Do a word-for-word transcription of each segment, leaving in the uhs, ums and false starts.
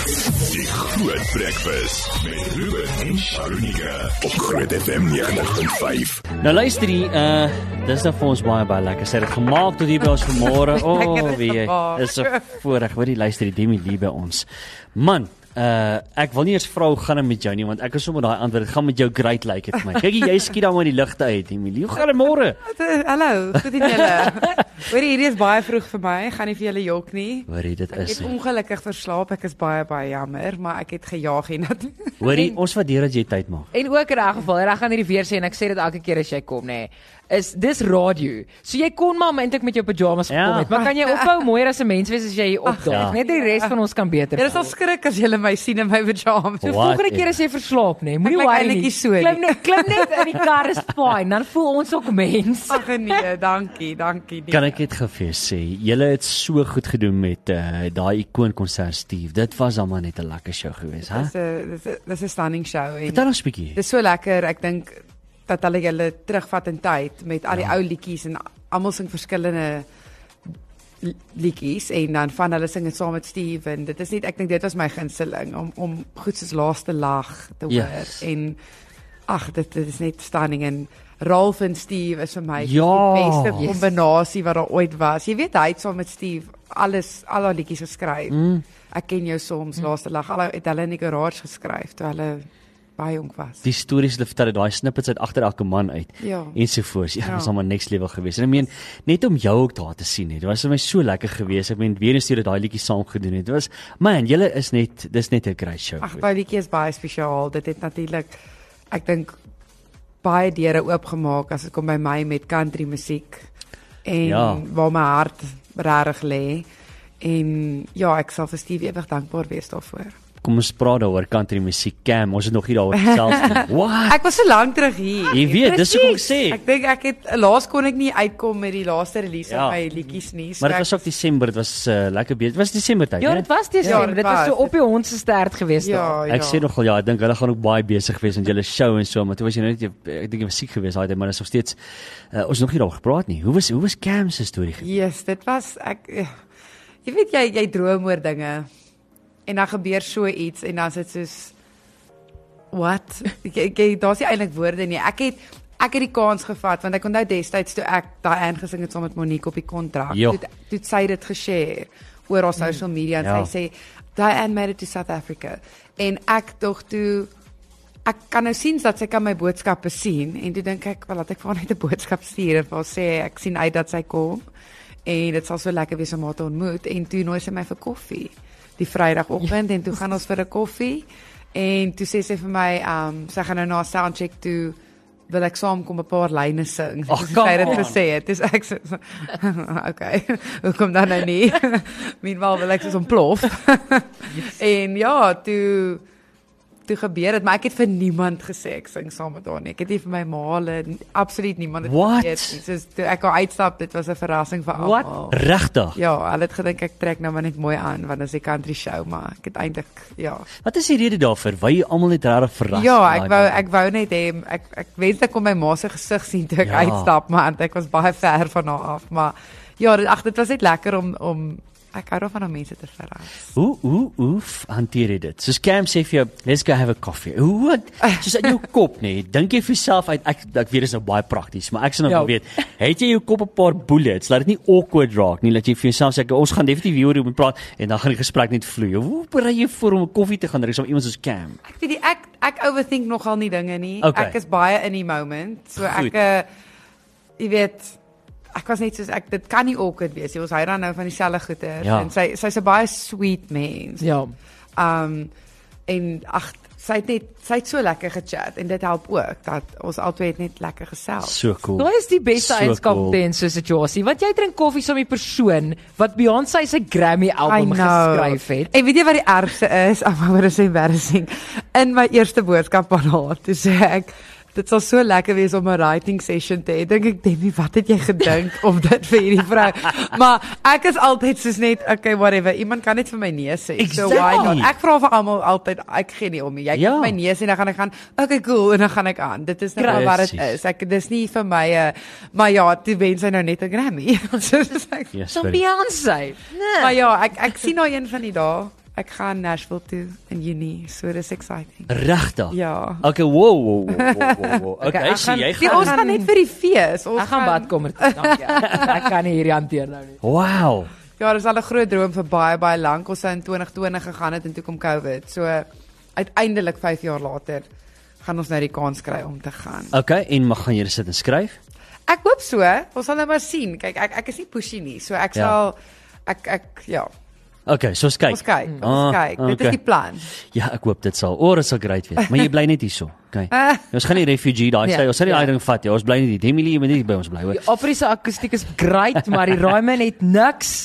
Die Groot Breakfast met Ruben en Sharonika op Groot F M negentig punt vyf. Nou luister die, uh, dis nou vir ons baie baie lekker. Sy het dit gemaak tot hier by ons vanmôre. O, oh, wie is 'n voorreg, hoor die luister die Demi Lee by ons. Man, uh, ek wil nie eens vrou gaan dit met jou nie, want ek is sommer daai antwoord, dit gaan met jou great lyk like het vir my. Kyk, jy skiet dan maar die ligte uit, Demi Lee. Hoe gaan dit môre? Hallo, goed en julle. Hoor hierdie is baie vroeg vir my, ek gaan nie vir julle jok nie. Hoor jy, dit Ek is het ongelukkig verslaap, ek is baie baie jammer, maar ek het gejaag hiernatoe. Hoor jy, ons waardeer dat jy tyd maak. En ook in 'n geval, en ek gaan hierdie weer sê en ek sê dit elke keer as jy kom, nê. Nee, is dis radio. So jy kon maar eintlik met jou pyjamas gekom Ja. het, maar kan jy ophou mooier as 'n mens wees as jy hier opdaag? ja. Net die res van ons kan beter. Julle sal skrik as julle my sien in my pyjamas. So What volgende keer as jy verslaap, nê, moenie Ek lyk worry eintlik nie. nie so nie. Klim net, klim net in die kar is fine, dan voel ons ook mens. Ag nee, dankie, dankie. Nee. Kan ek net gefees sê, julle het so goed gedoen met uh, daai ikoon-konsert Steve. Dit was dan maar net 'n lekker show geweest, hè? Dis 'n dis 'n dis 'n stunning show en Vertel ons 'n bietjie. dis so lekker. Ek dink dat hulle julle terugvat in tyd met al die Ja. ou liedjies en almal sing verskillende li- liedjies en dan van hulle sing dit saam met Steve en dit is net, ek dink dit was my gunsteling om om goed soos Laaste Lag te hoor Yes. en ag dit, dit is net stunning en Ralph en Steve is vir my Ja. die beste Yes. kombinasie wat daar ooit was. Jy weet hy het saam met Steve alles al haar liedjies geskryf. Mm. Ek ken jou soms, Laaste Lag, al het hulle in die garage geskryf toe hulle baie jonk was. Die stories hulle vertel, daai snippets uit agter elke man uit. Ja. Ensovoorts. Ja, Ja. dit was almal next level geweest. En ek meen, net om jou ook daar te sien het. Dit was vir my so lekker geweest. Ek meen, weer eens jy daai liedjie saam gedoen het. Dit was, man, julle is net, dis net 'n great show. Ag, daai liedjie is baie spesiaal. Dit het natuurlik ek dink baie deure oopgemaak as dit kom by my met country musiek en Ja. waar my hart regtig lê. En ja, ek sal vir Steve ewig dankbaar wees daarvoor. Kom ons praat daaroor country musiek. Cam, ons het nog nie daaroor gesels nie. What? Ek was so lank terug hier. Jy weet, dis hoe ek sê. Ek dink ek het laas kon ek nie uitkom met die laaste release Ja. van my liedjies nie. So Maar dit ek- was ook Desember, dit was uh, lekker besig. Dit was Desember tyd, Ja, né? dit was Desember, Ja, dit dit was so was. op die hond se stert geweest daar. ja, ja. Ek sê nogal ja, ek dink hulle gaan ook baie besig wees met julle show en so, maar toe was jy net ek dink jy was siek geweest daai tyd, maar dit is nog steeds uh, ons het nog nie daaroor gepraat nie. Hoe was hoe was Cam se storie geweest? Yes, dit was ek eh, jy weet jy jy droom oor dinge en dan gebeur so iets en dan is dit soos what? Ek, ek, ek daar's nie eintlik woorde nie. Ek het ek het die kans gevat want ek onthou destyds toe ek daai aangesing het saam met Monique op die kontrak. Ja. Toe toe het sy dit geshare oor haar social media en Ja. sy sê Diane made it to South Africa. En ek tog toe ek kan nou sien dat sy kan my boodskappe sien en toe dink ek, wel laat ek vir haar net 'n boodskap stuur en vir haar sê ek sien uit dat sy kom en dit sal so lekker wees om haar te ontmoet en toe nooi sy my vir koffie die Vrydagoggend en toe gaan ons vir 'n koffie en toe sê sy vir my um sy gaan nou na 'n soundcheck toe wil ek saam kom 'n paar lyne sing. Ag, Dis hoe sy dit come on. gesê het. Dis ek sê okay. Hoekom dan nou nie? Meanwhile wil ek soos ontplof. En ja, toe toe gebeur dit, maar ek het vir niemand gesê ek sing saam met haar nie. Ek het nie vir my maale, absoluut niemand het What? geweet nie. Soos toe ek haar uitstap, dit was 'n verrassing vir What? almal. Regtig? Ja, hulle het gedink ek trek nou maar net mooi aan want dit is 'n country show, maar ek het eintlik ja. Wat is die rede daarvoor? Wou jy almal net regtig verras? Ja, daai ek wou dag? ek wou net hê ek ek wens ek kon my ma se gesig sien toe ek Ja. uitstap, maar ek was baie ver van haar af, maar ja, dit, ag dit was net lekker om om ek hou daarvan om mense te verras. Hoe hoe hoe f- hanteer jy dit? Soos Cam sê vir jou, let's go have a coffee. Hoe wat soos in jou kop nê, dink jy vir jouself uit ek ek weet dit is nou baie prakties, maar ek sê nou Ja. wil weet, het jy jou kop 'n paar bullets, laat dit nie awkward raak nie, dat jy vir jouself sê ek- ons gaan definitief hieroor moet praat en dan gaan die gesprek net vloei. Hoe berei jy voor om 'n koffie te gaan drink saam met iemand soos Cam? Ek weet nie, ek ek overthink nogal nie dinge nie. Okay. Ek is baie in die moment. So Goed. ek uh, jy weet ek was net soos ek dit kan nie awkward wees. Jy ons hy dan nou van dieselfde goeie Ja. en sy sy's 'n baie sweet mens. Ja. Um en ag sy het net sy het so lekker gechat en dit help ook dat ons albei het net lekker gesels. So cool. Daai is die beste So eienskap cool. in so 'n situasie, want jy drink koffie saam met 'n persoon wat Beyoncé se Grammy I album know. geskryf het. En weet jy wat die ergste is? Ag, maar dit is embarrassing. In my eerste boodskap aan haar, toe sê ek dit sal so lekker wees om 'n writing session te hê. Dink ek, Demi, wat het jy gedink om dit vir hierdie vrou? Maar ek is altyd soos net, okay, whatever. Iemand kan net vir my nee sê. So why Exactly. not? Ek vra vir almal altyd, ek gee nie om nie. Jy Ja. kan my nee sê en dan gaan ek gaan, okay, cool, en dan gaan ek aan. Dit is nou maar wat dit Presies. is. Ek dis nie vir my 'n maar ja, toe wen sy nou net 'n Grammy. So dis ek Yes, So very- Beyoncé. Maar Nee. ja, ek ek sien haar een van die dae. ek gaan Nashville toe in Junie, so dis exciting. Regtig? Ja. Okay, wow, wow, wow, wow, wow. Okay, ek so gaan- jy Die, gaan ons gaan net vir die fees. Ons Ek gaan badkamer toe, dankie. Ek kan nie hierdie hanteer nou nie. Wow. Ja, dis al 'n groot droom vir baie baie lank. Ons het in twintig twintig gegaan het en toe kom COVID. So uiteindelik vyf jaar later gaan ons nou die kans kry om te gaan. Okay, en mag gaan jy sit en skryf? Ek hoop so. Ons sal nou maar sien. Kyk, ek ek is nie pushy nie. So ek Ja. sal ek ek ja, Okay, so ons kyk. ons kyk. Ons Ah, kyk. Dit okay. is die plan. Ja, ek hoop dit sal. O, dit sal great wees. Maar jy bly net hierso. Okay. Ah. Ons gaan nie refugee daai Nee, sê, ons sal nie ja. daai ding vat nie. Ons bly net hier. Emily, jy moet nie by ons bly hoor. Die Opry se akoestiek is great, maar die Raaiman het niks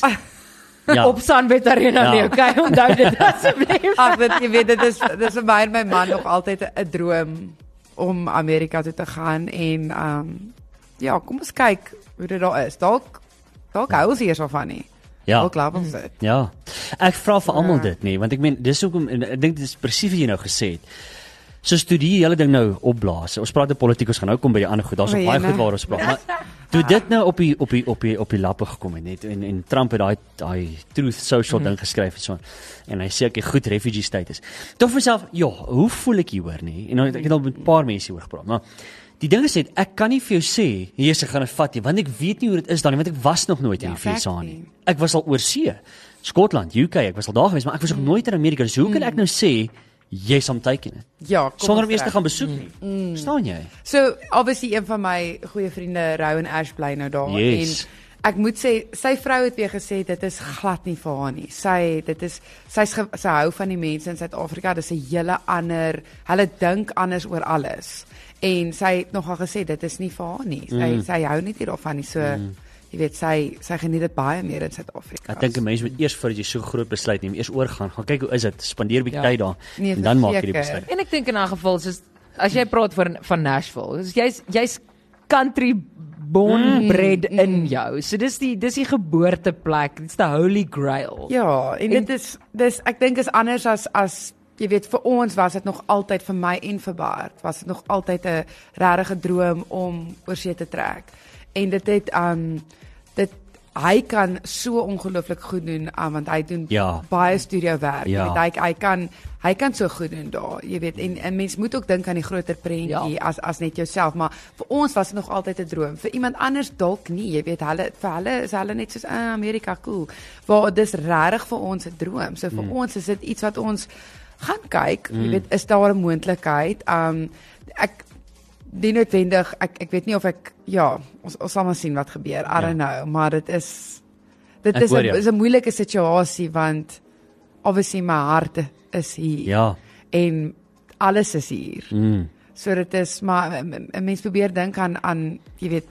Ja. op Sunbed Arena Ja. nie. Okay, onthou dit asseblief. Ag, dit jy weet dit is dis vir my en my man nog altyd 'n droom om Amerika toe te gaan en ehm um, ja, kom ons kyk hoe dit daar is. Dalk dalk hou ons hier so van nie. Ja. Dalk laat ons dit. Ja. Ek vra vir almal Ja. dit nie, want ek meen dis hoekom en ek dink dit is presies wat jy nou gesê het. So studie hele ding nou opblaas. Ons praat oor politiek, ons gaan nou kom by die ander goed. Daar's nog O, baie jene. goed waar ons praat. Maar toe dit nou op die op die op die op die lappe gekom het net en en Trump het daai daai Truth Social Mhm. ding geskryf en so. En hy sê ek het goed refugee status. Toe vir myself, ja, hoe voel ek hieroor nie? En nou, ek het al met 'n paar mense hieroor gepraat, maar die ding is net ek kan nie vir jou sê, "Jesus, ek gaan dit vat nie," want ek weet nie hoe dit is daar nie, want ek was nog nooit in die Ja, V S A exactly. nie. Ek was al oor see. Skotland, U K, ek was al daar gewees, maar ek was nog nooit in Amerika. So hoe kan ek nou sê yes, I'm taking it? Ja, kom Sonder om ons eers te reg. gaan besoek nie. Verstaan jy? So obviously een van my goeie vriende Rou en Ash bly nou daar Yes. en ek moet sê sy vrou het weer gesê dit is glad nie vir haar nie. Sy dit is sy's ge- sy hou van die mense in Suid-Afrika. Dis 'n hele ander, hulle dink anders oor alles. En sy het nogal gesê dit is nie vir haar nie. Sy Mm. sy hou nie daarvan nie. So jy weet sy sy geniet dit baie meer in Suid-Afrika. Ek dink 'n mens moet eers voordat jy so groot besluit neem, eers oorgaan. Gaan kyk hoe is dit? Spandeer 'n bietjie Ja. tyd daar Nee, en dan maak jy die verseker. besluit. En ek dink in 'n geval soos as jy praat van van Nashville, is jy's jy's country born Mm. bred in jou. So dis die dis die geboorteplek. Dit's the holy grail. Ja, en dit is dis ek dink is anders as as jy weet vir ons was dit nog altyd vir my en vir Bart was dit nog altyd 'n regte droom om oor see te trek. En dit het um dit hy kan so ongelooflik goed doen um, want hy doen Ja. baie studio werk. Ja. Jy weet, hy hy kan hy kan so goed doen daar. Jy weet en 'n mens moet ook dink aan die groter prentjie Ja. as as net jouself, maar vir ons was dit nog altyd 'n droom. Vir iemand anders dalk nie. Jy weet hulle vir hulle is hulle net soos uh, Amerika cool. Waar dis regtig vir ons 'n droom. So vir mm. ons is dit iets wat ons gaan kyk. Mm. Jy weet is daar 'n moontlikheid? Um ek die noodwendig ek ek weet nie of ek ja, ons ons sal maar sien wat gebeur. I don't know, maar dit is dit Ek is hoor 'n jou. is 'n moeilike situasie want obviously my hart is hier Ja. en alles is hier. Mm. So dit is maar 'n m- mens probeer dink aan aan jy weet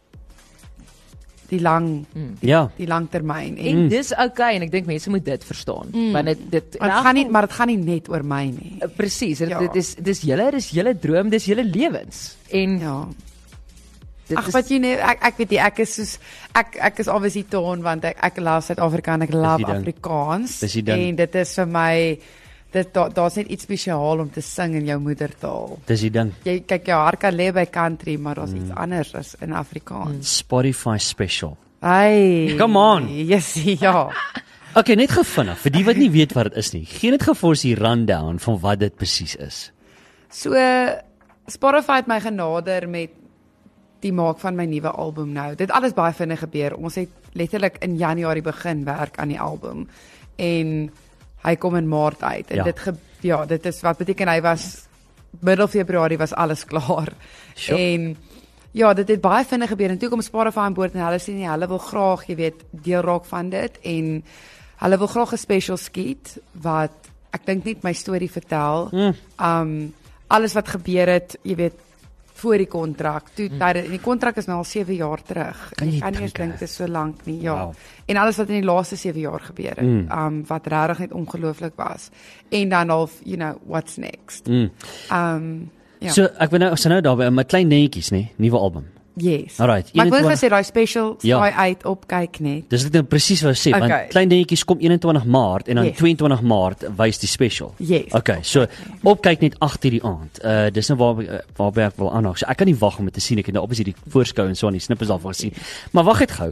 die lang Ja. die langtermyn en En dis okay en ek dink mense moet dit verstaan. Mm. Want dit dit dit gaan nie maar dit gaan nie net oor my nie. Uh, Presies, dit, Ja. dit is dis julle dis julle droom, dis julle lewens. En Ja. dit Ag is wat jy nee, ek ek weet nie, ek is soos ek ek is obviously torn want ek ek love Suid-Afrika en ek love die ding. Afrikaans Dis die ding. en dit is vir my dit daar daar's net iets spesiaal om te sing in jou moedertaal. Dis die ding. Jy kyk jou hart kan lê by country, maar daar's iets anders as in Afrikaans. Spotify special. Hey. Come on. Yes, ja. Okay, net gevinnig vir die wat nie weet wat dit is nie. Gee net gou vir ons die rundown van wat dit presies is. So Spotify het my genader met die maak van my nuwe album nou. Dit alles baie vinnig gebeur. Ons het letterlik in Januarie begin werk aan die album en hy kom in Maart uit. En Ja. dit ge, ja, dit is wat beteken hy was middel Februarie was alles klaar. Sure. En ja, dit het baie vinnig gebeur en toe kom Spotify aan boord en hulle sê nee, hulle wil graag, jy weet, deel raak van dit en hulle wil graag 'n special skiet wat ek dink net my storie vertel. Mm. Um alles wat gebeur het, jy weet, voor die kontrak. Toe mm. tyd, die kontrak is nou al sewe jaar terug. Kan jy Ek kan nie eens dink, dink hè? dit is so lank nie. Ja. Wow. En alles wat in die laaste sewe jaar gebeur het, Mm. um wat regtig net ongelooflik was. En dan al, you know, what's next. Mm. Um ja. So ek wil nou ons nou daarby met klein dingetjies, nê, nuwe album. yes. Alright, Maar ek wil eenentwintig gesê daai special Ja. saai uit op kyk net. Dis dit nou presies wat ek sê, Okay. want klein dingetjies kom eenentwintig Maart en dan Yes. tweeëntwintig Maart wys die special. Yes. Okay, so opkyk net agter die aand. Uh dis nou waar uh, waarby ek wil aanhaak. So ek kan nie wag om dit te sien. Ek het nou obviously die voorskou en so aan die snippets daarvan gesien. Maar wag net gou.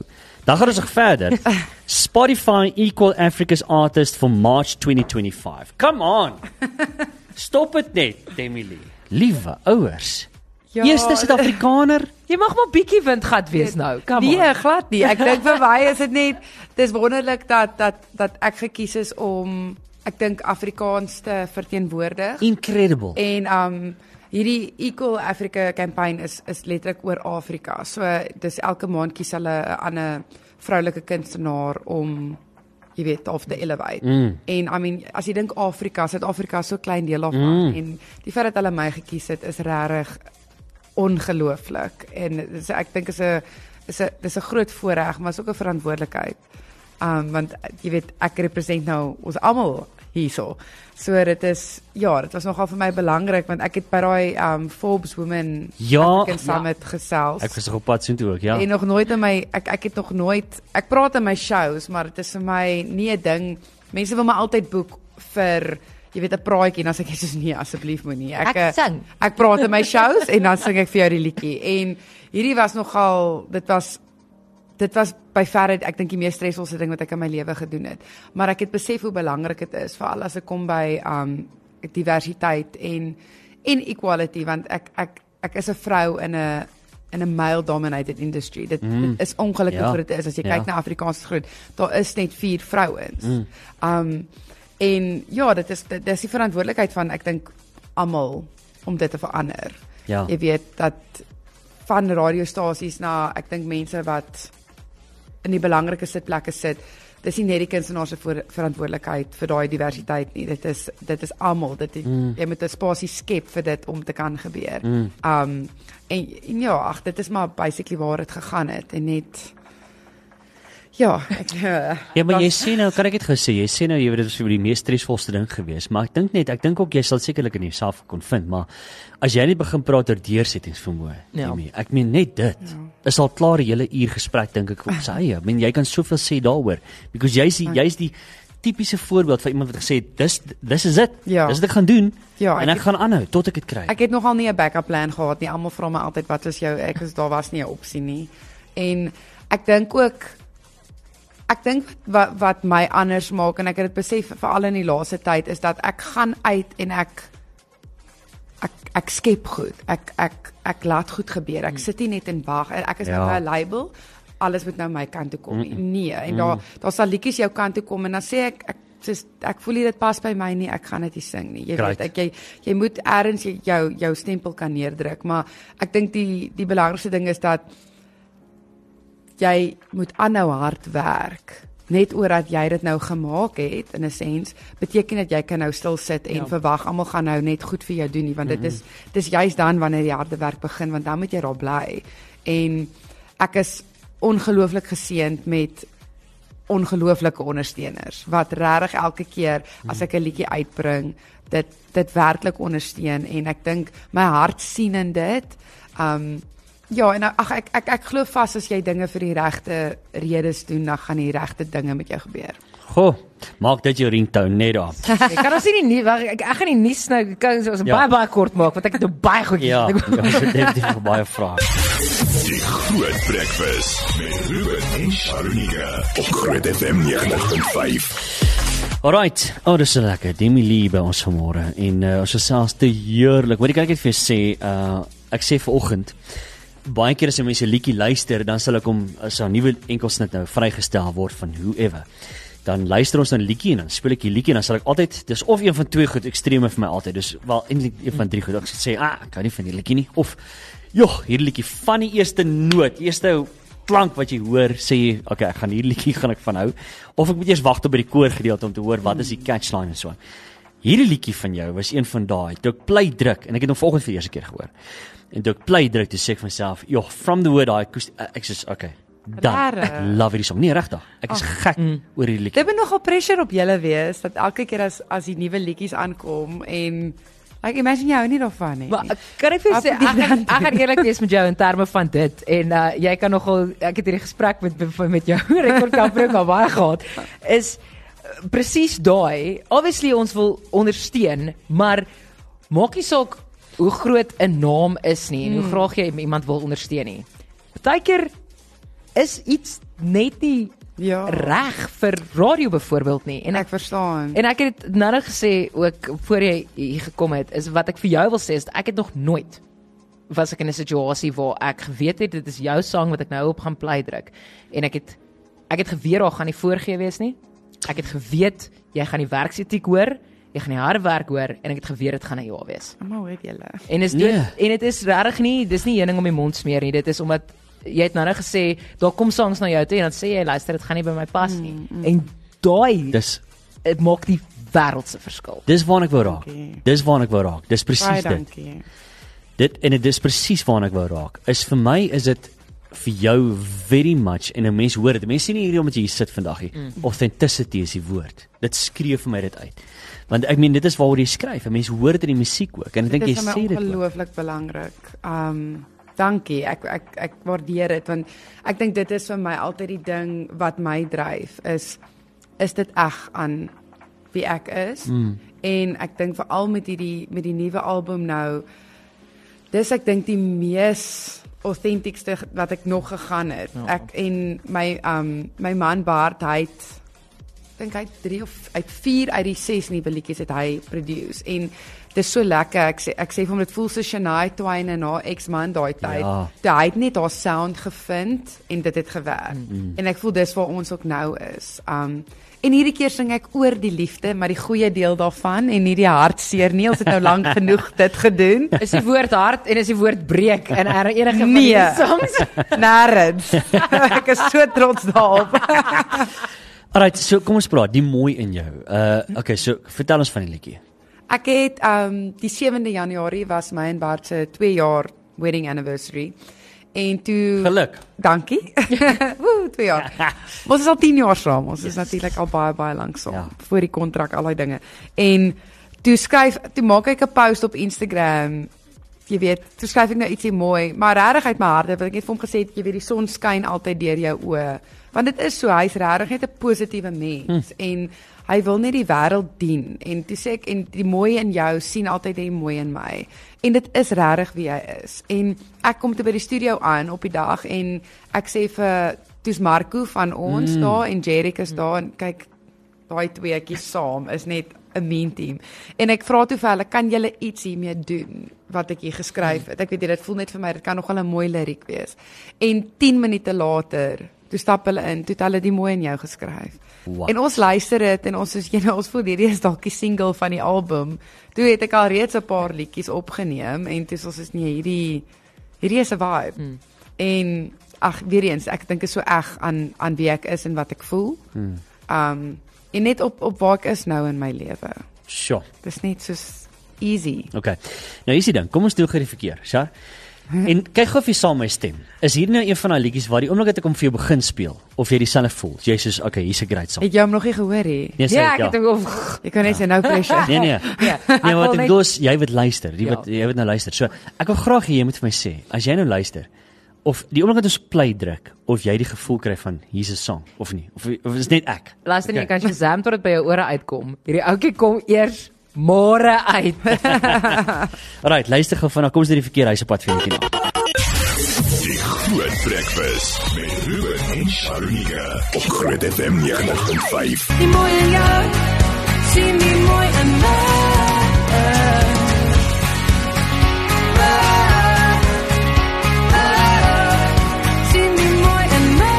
Dan gaan ons nog verder. Spotify equal Africa's artist for March twenty twenty-five. Come on. Stop dit net, Demi Lee. Liewe ouers. Ja, Eerste Suid-Afrikaner. Jy mag maar bietjie windgat wees nou. Come Nee, on. glad nie. Ek dink vir my is dit net dis wonderlik dat dat dat ek gekies is om ek dink Afrikaans te verteenwoordig. Incredible. En um hierdie Equal Africa campaign is is letterlik oor Afrika. So dis elke maand kies hulle 'n ander vroulike kunstenaar om jy weet of te elevate. Mm. En I mean as jy dink Afrika, Suid-Afrika is so klein deel daarvan Mm. en die feit dat hulle my gekies het is regtig ongelooflik en dis ek dink is 'n is 'n dis 'n groot voorreg maar is ook 'n verantwoordelikheid. Um want jy weet ek represent nou ons almal hierso. So dit is ja, dit was nogal vir my belangrik want ek het by daai um Forbes Women Ja, African Summit ja. gesels. Ek was nog op pad soontoe ook, ja. En nog nooit in my ek ek het nog nooit ek praat in my shows, maar dit is vir my nie 'n ding. Mense wil my altyd boek vir jy weet 'n praatjie en dan sê ek soos nee asseblief moenie. Ek Ek sing. Ek praat in my shows en dan sing ek vir jou die liedjie. En hierdie was nogal dit was dit was by verre ek dink die mees stresvolste ding wat ek in my lewe gedoen het. Maar ek het besef hoe belangrik dit is veral as ek kom by um diversiteit en en equality want ek ek ek is 'n vrou in 'n in 'n male dominated industry. Dit, mm. dit is ongelukkig Ja. hoe dit is as jy Ja. kyk na Afrikaanse groot. Daar is net vier vrouens. Mm. Um en ja, dit is dit is die verantwoordelikheid van ek dink almal om dit te verander. Ja. Jy weet dat van radiostasies na ek dink mense wat in die belangrike sitplekke sit. Dis nie net die kunstenaars se voor- verantwoordelikheid vir daai diversiteit nie. Dit is dit is almal. Dit Mm. jy moet 'n spasie skep vir dit om te kan gebeur. Mm. Um en, en ja, ag dit is maar basically waar dit gegaan het en net ja, ek Ja, maar jy sê nou, kan ek dit gesê, jy sê nou jy weet dit was vir die mees stresvolste ding gewees, maar ek dink net, ek dink ook jy sal sekerlik in jouself kon vind, maar as jy net begin praat oor deursettingsvermoë, Ja. Demi, ek meen net dit. Ja. Is al klaar 'n hele uur gesprek dink ek op sy eie. Ek meen jy kan soveel sê daaroor because jy's die, jy's die tipiese voorbeeld van iemand wat gesê het dis dis is dit. Ja. Dis wat ek gaan doen. Ja, en ek ek gaan aanhou tot ek dit kry. Ek het nogal nie 'n backup plan gehad nie. Almal vra my altyd wat is jou ek is daar was nie 'n opsie nie. En ek dink ook ek dink wat wat my anders maak en ek het dit besef veral in die laaste tyd is dat ek gaan uit en ek ek ek skep goed. Ek ek ek laat goed gebeur. Ek sit nie net en wag. Ek is Ja. nou by 'n label. Alles moet nou my kant toe kom. Mm. Nee, en daar daar sal liedjies jou kant toe kom en dan sê ek ek soos ek voel nie dit pas by my nie. Ek gaan dit nie sing nie. Jy Right. weet ek jy jy moet eers jou jou stempel kan neerdruk, maar ek dink die die belangrikste ding is dat jy moet aanhou hard werk. Net omdat jy dit nou gemaak het in 'n sens, beteken dat jy kan nou stil sit en Ja. verwag almal gaan nou net goed vir jou doen nie, want dit is dis juist dan wanneer die harde werk begin, want dan moet jy daar bly. En ek is ongelooflik geseënd met ongelooflike ondersteuners wat regtig elke keer as ek 'n liedjie uitbring, dit dit werklik ondersteun en ek dink my hart sien in dit. Um ja, en ag ek ek ek glo vas as jy dinge vir die regte redes doen, dan gaan die regte dinge met jou gebeur. Goh, maak dit jou ringtone net daar. Ek kan ons nie nie wag ek, ek gaan die nuus nou kan ons Ja. baie baie kort maak want ek het nou baie goed. Ja, ja, dit is definitief nog baie vrae. Die Groot Breakfast met Ruben en Sharunika op Groot F M ninety point five. Alright, oh dis so lekker. Demi Lee by ons vanmôre en uh, ons is selfs te heerlik. Hoorie, kan ek net vir jou sê, uh ek sê vanoggend baie keer as jy mense 'n liedjie luister, dan sal ek hom as 'n nuwe enkelsnit nou vrygestel word van whoever. Dan luister ons na 'n liedjie en dan speel ek die liedjie en dan sal ek altyd dis of een van twee goed ekstreme vir my altyd. Dis wel eintlik een van drie goed. Ek sê, "Ah, ek kan nie van die liedjie nie." Of, "Joh, hierdie liedjie van die eerste noot, eerste klank wat jy hoor, sê jy, "Okay, ek gaan hierdie liedjie gaan ek van hou." Of ek moet eers wag tot by die koor gedeelte om te hoor wat is die catchline en so. Hierdie liedjie van jou was een van daai. Toe ek play druk en ek het hom vanoggend vir die eerste keer gehoor. En toe ek play druk, toe sê ek vir myself, "Joh, from the word I acoustic ek sê, okay, dan Rarig. ek love hierdie song." Nee, regtig. Ek is gek mm. oor hierdie liedjie. Dit moet nogal pressure op julle wees dat elke keer as as die nuwe liedjies aankom en like imagine jy hou nie daarvan nie. Maar kan ek vir jou sê ek gaan- ek gaan eerlik wees met jou in terme van dit en uh, jy kan nogal ek het hierdie gesprek met met jou rekordkampioen al baie gehad is uh, presies daai. Obviously ons wil ondersteun, maar maak nie saak hoe groot 'n naam is nie en hoe Mm. graag jy iemand wil ondersteun nie. Partykeer is iets net nie Ja. reg vir radio byvoorbeeld nie. En Ek verstaan. En ek het nou net gesê ook voor jy hier gekom het, is wat ek vir jou wil sê is ek het nog nooit was ek in 'n situasie waar ek geweet het dit is jou sang wat ek nou op gaan play druk en ek het ek het geweet daar gaan nie voorgee wees nie. Ek het geweet jy gaan die werksetiek hoor, jy gaan die harde werk hoor en ek het geweet dit gaan 'n ja wees. Maar hoe het julle? En is Nee. dit en dit is regtig nie, dis nie heuning om die mond smeer nie. Dit is omdat jy het nou net gesê daar kom songs na jou toe en dan sê jy luister dit gaan nie by my pas nie. Mm, mm. En daai Dis dit maak die wêreldse verskil. dis waarna ek wou raak. Dankie. Dis waarna ek wou raak. Dis Baie presies dit. dankie. Dit en dit is presies waarna ek wou raak. Is vir my is dit vir jou very much en 'n mens hoor dit. Mense sien nie hierdie omdat jy hier sit vandag nie. Mm. Authenticity is die woord. Dit skree vir my dit uit. Want ek meen dit is waaroor jy skryf. 'n Mens hoor dit in die musiek ook en ek dink jy Dit is vir sê my dit ook. ongelooflik belangrik. Um dankie. Ek ek ek waardeer dit want ek dink dit is vir my altyd die ding wat my dryf is is dit eg aan wie ek is. Mm. En ek dink veral met hierdie met die nuwe album nou dis ek dink die mees authentiekste wat ek nog gegaan het. Ja. Ek en my um my man Bart hy het dink hy het drie of uit vier uit die ses nuwe liedjies het hy produce en dis so lekker. Ek sê ek sê vir hom dit voel so Shania Twain en haar ex-man daai tyd. Ja. Toe hy het net haar sound gevind en dit het gewerk. Mm-hmm. En ek voel dis waar ons ook nou is. Um en hierdie keer sing ek oor die liefde, maar die goeie deel daarvan en nie die hartseer nie. Ons het nou lank genoeg dit gedoen. Is die woord hart en is die woord breek in enige van Nee. die songs? Nêrens. Ek is so trots daarop. Alright, so kom ons praat, die mooi in jou. Uh okay, so vertel ons van die liedjie. Ek het um die sewende Januarie was my en Bart se twee jaar wedding anniversary. En toe Geluk. Dankie. Woe, twee jaar. Ons is al tien jaar saam. Ons is natuurlik al baie baie lank saam. Ja. Voor die kontrak, al daai dinge. En toe skryf, toe maak ek 'n post op Instagram. Jy weet, toe skryf ek nou ietsie mooi, maar regtig uit my hart, want ek het vir hom gesê, jy weet die son skyn altyd deur jou oë. Want dit is so, hy's regtig net 'n positiewe mens hm. en hy wil net die wêreld dien. En toe sê ek en die mooi in jou sien altyd die mooi in my. En dit is regtig wie hy is. En ek kom toe by die studio aan op die dag en ek sê vir toe's Marco van ons mm. daar en Jerick is daar en kyk daai tweeetjies saam is net 'n mean team. En ek vra toe vir hulle, kan julle iets hiermee doen wat ek hier geskryf het? Ek weet jy, dit voel net vir my dit kan nogal 'n mooi liriek wees. En tien minute later, toe stap hulle in, toe het hulle die mooi in jou geskryf. Wow. En ons luister dit en ons is jy know, ons voel hierdie is dalk die single van die album. Toe het ek al reeds 'n paar liedjies opgeneem en toe ons is nee, hierdie hierdie is 'n vibe. Hmm. En ag weer eens, ek dink is so eg aan aan wie ek is en wat ek voel. Hmm. Um en net op op waar ek is nou in my lewe. Sjoe. Dis net soos easy. Okay. Nou hier is die ding. Kom ons doen gou die verkeer, Shar. En kyk gou of jy saam my stem. Is hier nou een van daai liedjies waar die oomblik dat ek hom vir jou begin speel of jy dieselfde voel? Jy sê okay, hier's 'n great song. Het jy hom nog nie gehoor nie? Nee, sê Ja, ek ek het ja. hom Jy kan net sê no pressure. Nee nee. Ja, Nee, wat wil ek net- bedoel is jy moet luister. Jy Ja. moet jy moet nou luister. So, ek wil graag hê jy moet vir my sê, as jy nou luister of die oomblik dat ons play druk of jy die gevoel kry van hier's 'n song of nie of, of is net ek. Luister nie, jy kan Shazam tot dit by jou ore uitkom. Hierdie ouetjie kom eers môre uit. Alright, luister gou van, kom ons doen die verkeer huis op pad vir netjie na. Die Groot Breakfast met Ruben en Sharunika op Groot F M negentig punt vyf. Die mooi in jou, sien die mooi in my. Sien die mooi in my.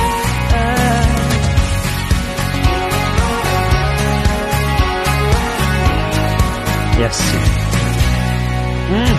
Yes. Mm.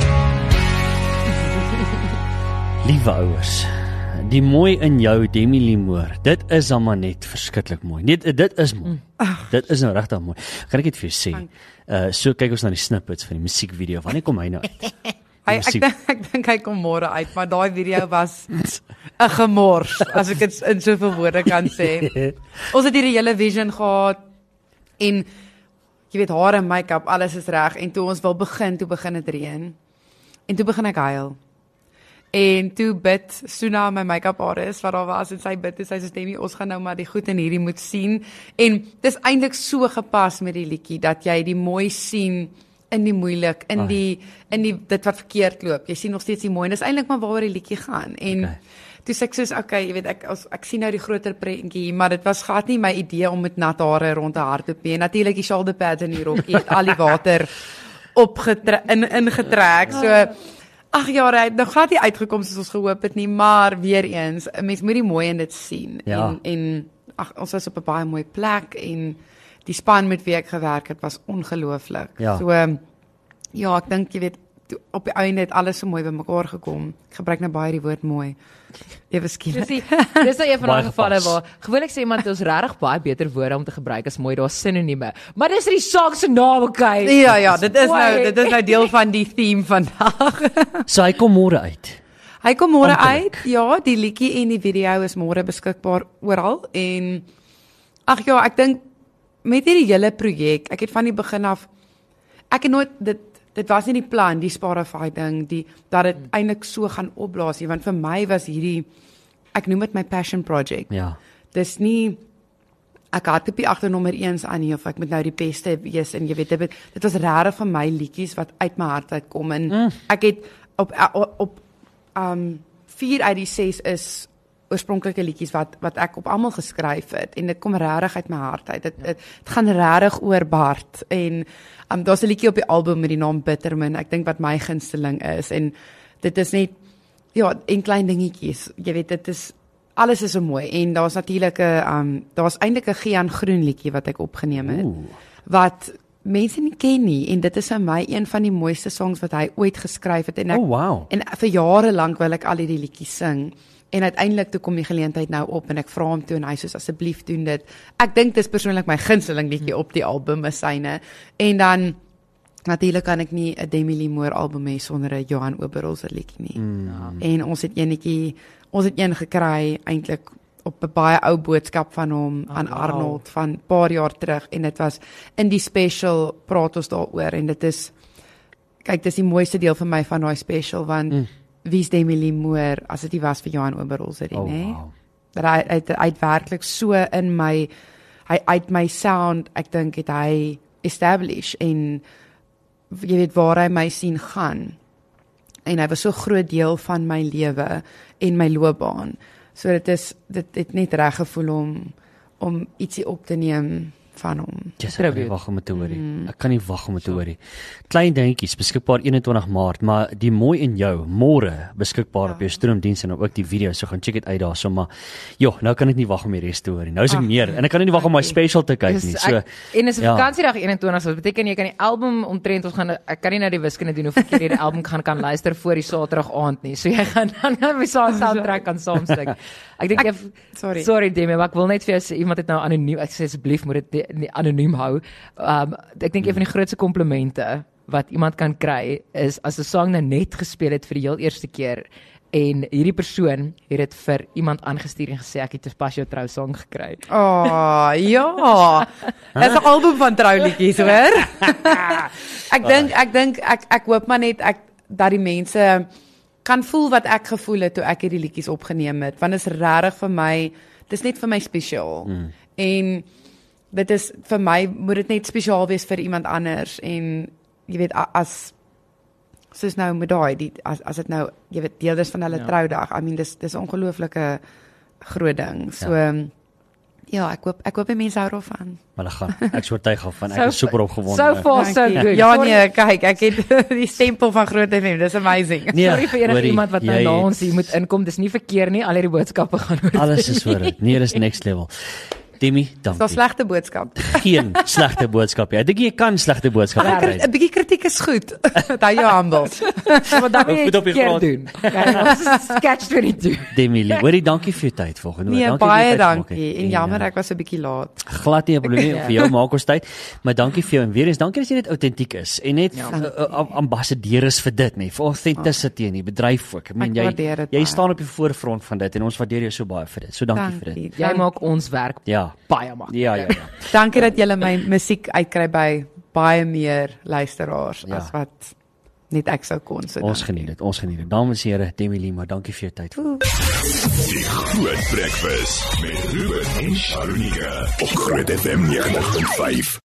Liewe ouers, die mooi in jou Demi Limoor, dit is dan maar net verskriklik mooi. Net dit is mooi. Dit is nou regtig mooi. Kan ek dit vir jou sê? Uh so kyk ons na die snippets van die musiekvideo. Wanneer kom hy nou uit? Hy, ek dink ek dink hy kom môre uit, maar daai video was 'n gemors, as ek dit in soveel woorde kan sê. Ons het hierdie hele vision gehad en jy weet hare en make-up, alles is reg en toe ons wil begin, toe begin dit reën. En toe begin ek huil. En toe bid Suna, my make-up artist wat daar was en sy bid en sy sê Demi, ons gaan nou maar die goed in hierdie moet sien. En dis eintlik so gepas met die liedjie dat jy die mooi sien in die moeilik, in die in die dit wat verkeerd loop. Jy sien nog steeds die mooi en dis eintlik maar waaroor die liedjie gaan. En Okay. toe sê ek soos okay, jy weet ek as, ek sien nou die groter prentjie, maar dit was glad nie my idee om met nat hare rond te hardloop nie. Natuurlik die shoulder pads in die rokkie het al die water opgetrek in ingetrek. So ag ja, hy het nog glad nie uitgekom soos ons gehoop het nie, maar weer eens, 'n mens moet die mooi in dit sien. Ja. En en ag ons was op 'n baie mooi plek en die span met wie ek gewerk het was ongelooflik. Ja. So ja, ek dink jy weet toe, op die einde het alles so mooi bymekaar gekom. Ek gebruik nou baie die woord mooi. Ewe skielik. Dis die- dis nou een van Baie daai gevalle gepas. waar gewoonlik sê iemand ons regtig baie beter woorde om te gebruik as mooi, daar's sinonieme. Maar dis die saak se naam, okay. Ja ja, dit is nou Mooi. dit is nou deel van die theme vandag. So hy kom môre uit. Hy kom môre Amptelik. uit. Ja, die liedjie en die video is môre beskikbaar oral en ag ja, ek dink met hierdie hele projek, ek het van die begin af ek het nooit dit dit was nie die plan, die Spotify ding, die dat dit eintlik so gaan opblaas nie, want vir my was hierdie ek noem dit my passion project. Ja. Dis nie ek het op die agternommer eens aan nie of ek moet nou die beste wees en jy weet dit, dit was regtig van my liedjies wat uit my hart uitkom en mm. ek het op op, op um vier uit die ses is oorspronklike liedjies wat wat ek op almal geskryf het en dit kom regtig uit my hart uit. Dit dit gaan regtig oor Bart en um daar's 'n liedjie op die album met die naam Bitterman. Ek dink wat my gunsteling is en dit is net ja, en klein dingetjies. Jy weet dit is alles is so mooi en daar's natuurlik 'n um daar's eintlik 'n Gian Groen liedjie wat ek opgeneem het Ooh. wat mense nie ken nie en dit is vir my een van die mooiste songs wat hy ooit geskryf het en ek Oh, wow. en vir jare lank wil ek al hierdie liedjies sing en uiteindelik toe kom die geleentheid nou op en ek vra hom toe en hy sê asseblief doen dit. Ek dink dis persoonlik my gunsteling liedjie op die album is syne en dan natuurlik kan ek nie 'n Demi Lee Moore album hê sonder 'n Johan Oberholz se liedjie nie. Mm. En ons het eenetjie ons het een gekry eintlik op 'n baie ou boodskap van hom Oh, aan wow. Arnold van paar jaar terug en dit was in die special praat ons daaroor en dit is kyk dis die mooiste deel vir my van daai special want mm. wie's Demi Lee Moore as dit nie was vir Johan Oberholz nie, Oh, nê? wow. Dat hy uit uit werklik so in my hy uit my sound ek dink het hy establish en jy weet waar hy my sien gaan en hy was so groot deel van my lewe en my loopbaan. So dit is dit het net reg gevoel om om ietsie op te neem van hom. Yes, ek kan nie wag om dit te hoor nie. Ek kan nie wag om dit te hoor nie. Klein dingetjies beskikbaar eenentwintig Maart, maar die mooi in jou môre beskikbaar ja. op jou stroomdiens en ook die video, so gaan check dit uit daarso, maar joh, nou kan ek nie wag om die res te hoor nie. Nou is ek Ach, meer en ek kan nie wag om my special te kyk Dis- nie. So ek, en is 'n ja. vakansiedag eenentwintig, so dit beteken jy kan die album omtrent ons gaan ek kan nie nou die wiskunde doen hoeveel keer jy die album gaan kan luister voor die Saterdag aand nie. So jy gaan dan dan my soundtrack kan saamstuk. Ek dink jy sorry. Sorry Demi, maar ek wil net vir jou sê iemand het nou anoniem ek sê asseblief moet dit nie, nie anoniem hou. Um ek dink een van die grootste komplimente wat iemand kan kry is as 'n song nou net gespeel het vir die heel eerste keer en hierdie persoon het dit vir iemand aangestuur en gesê ek het 'n pas jou trou song gekry. Oh, ja. Dis 'n album van trouliedjies, hoor. ek dink ek dink ek ek hoop maar net ek dat die mense kan voel wat ek gevoel het toe ek hierdie liedjies opgeneem het, want dit is regtig vir my, dis net vir my spesiaal. Mm. En dit is vir my moet dit net spesiaal wees vir iemand anders en jy weet a- as soos nou met daai die as as dit nou jy weet deel is van hulle Ja. troudag. I mean dis dis 'n ongelooflike groot ding. So Ja. ja, ja ek hoop ek hoop die mense hou daarvan. Maar hulle gaan. Ek is oortuig af van ek So- is super opgewonde. So far so Dankie. good. Ja Sorry- nee, kyk, ek het die stempel van Groot F M. Dis amazing. Nee, Sorry vir enige hoorie, iemand wat nou jy- na ons hier moet inkom. Dis nie verkeer nie. Al hierdie boodskappe gaan oor. Alles is oor dit. Nee, dis next level. Demi, Dis 'n dankie. slegte boodskap. Geen slegte boodskap nie. Ek dink jy kan slegte boodskappe Maar kry. 'n bietjie kritiek is goed. Dat jy humble. Maar dan moet jy Moet op die keer grond. doen. Ja, sketch tweeëntwintig. Demi, Lee, hoorie, dankie vir jou tyd volgende week. Nee, Dankie dat jy baie tyd gemaak het. dankie. En En, jammer uh, ek was 'n bietjie laat. glad nie 'n probleem Ja. vir jou maak ons tyd, maar dankie vir jou en weer eens dankie dat jy net autentiek is en net Ja. ja. uh, uh, ambassadeur is vir dit, nê, vir authenticity in die bedryf ook. Ek meen Ek waardeer jy dit jy baie. staan op die voorfront van dit en ons waardeer jou so baie vir dit. So dankie, vir dit. Jy maak ons werk Ja. baie maklik. Ja, ja, ja. Dankie dat jy my musiek uitkry by baie meer luisteraars Ja. as wat net ek sou kon. So Ons dankie. geniet dit. Ons geniet dit. Dames en here, Demi Lee, maar dankie vir jou tyd. Die Groot Breakfast met Ruben en Sharunika op Groot F M ninety point five.